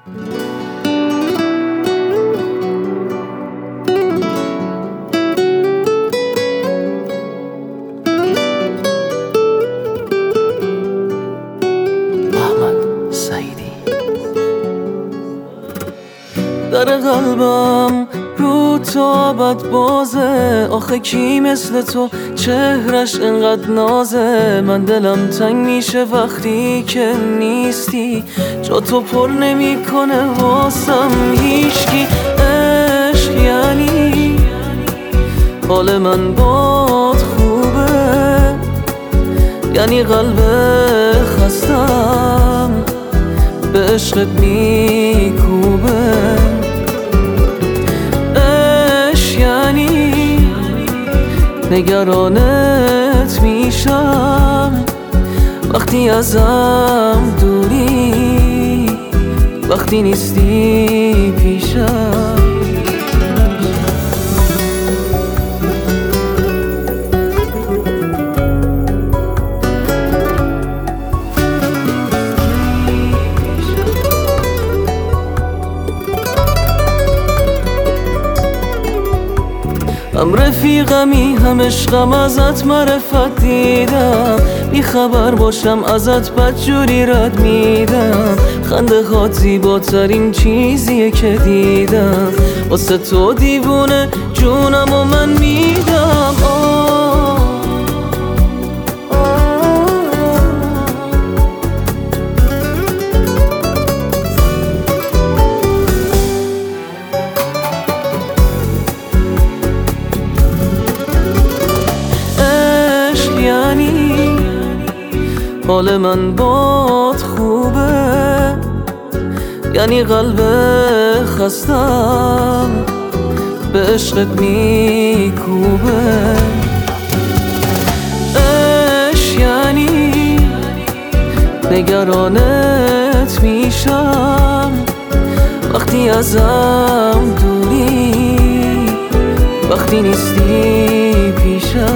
در قلبم رو تا بد بازه، آخه کی مثل تو چهرش انقدر نازه. من دلم تنگ میشه وقتی که نیستی، جا تو پر نمیکنه واسم هیچکی. عشق یعنی حال من باد خوبه، یعنی قلب خستم به عشقت میکوبه. عشق یعنی نگرانت میشم وقتی ازم دوری، وقتی نیستی پیشم. هم رفیقمی هم عشقم، ازت معرفت دیدم، بی خبر باشم ازت بدجوری رد میدم. خنده هات زیباترین چیزیه که دیدم، واسه تو دیوونه جونم و من میدم. یعنی حال من باد خوبه، یعنی قلب خستم به عشقت میکوبه. عشق یعنی نگرانت میشم وقتی ازم دوری، وقتی نیستی پیشم.